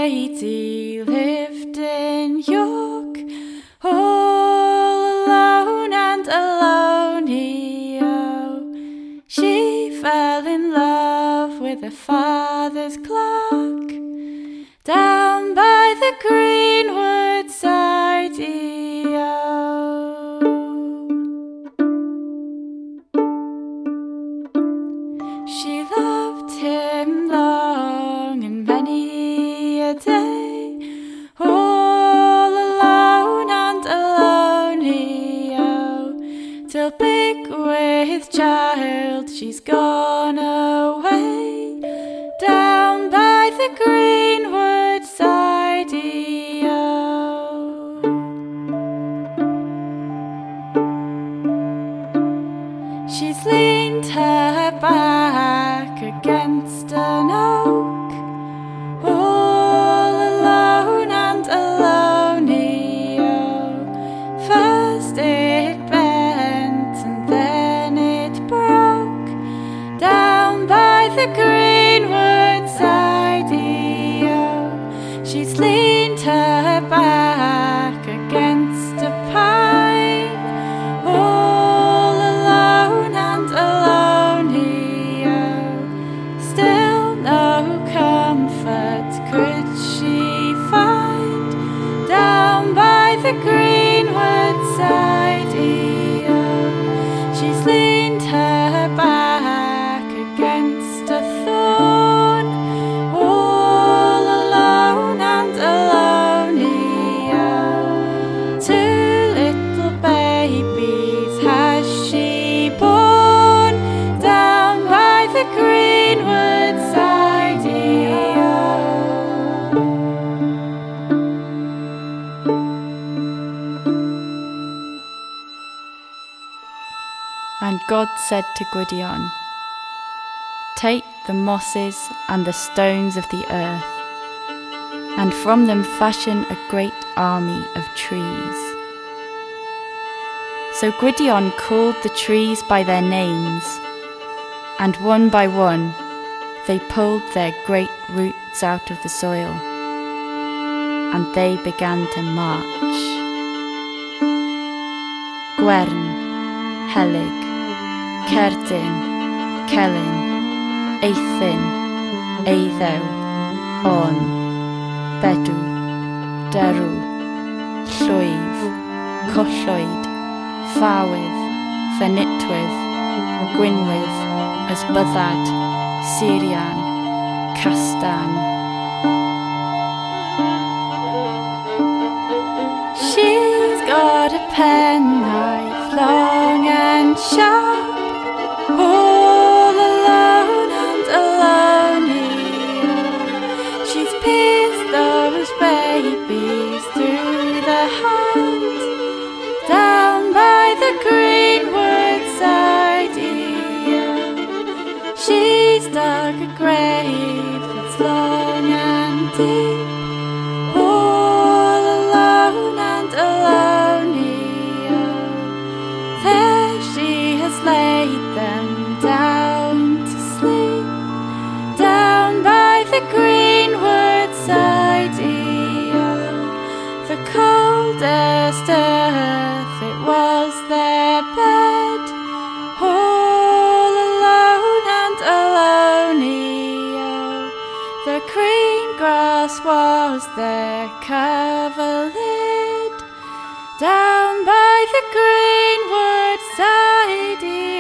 lady lived in York, all alone and alone. She fell in love with her father's clock down by the greenwood side. She loved him long and many a day, all alone and alone, till big with child she's gone away, down by the greenwood side. She's leaned her back against an oak, all alone and alone. First it bent and then it broke, down by the greenwood side. She's leaned her back against a pine, all alone and alone. Still no comfort could she find, down by the greenwood side. She's leaned her back against a thorn, all alone and alone. Two little babies has she born, down by the greenwood side. And God said to Gwydion, "Take the mosses and the stones of the earth, and from them fashion a great army of trees." So Gwydion called the trees by their names, and one by one they pulled their great roots out of the soil, and they began to march. Gwern, Helig, Cerdyn, Celyn, Eithin, Eiddew, On, Bedw, Derw, Llwyf, Collwyd, Fawydd, Fenitwydd, Gwynwydd, Ysbyddad, Syrian, Castan. She's got a penknife long and sharp, all alone and alone. She's pierced those babies through the heart, down by the greenwood side. She's dug a grave that's long and deep, all alone and alone. There she has laid them down to sleep, down by the greenwood side. The coldest earth, it was their bed, all alone and alone. The green grass was their coverlid, down by the greenwood side.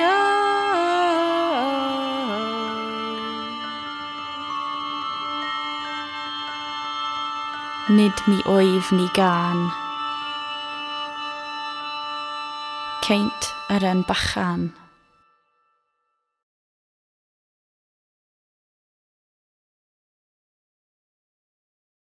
Nid mi wyf ni gan, ceint yr yn bachan.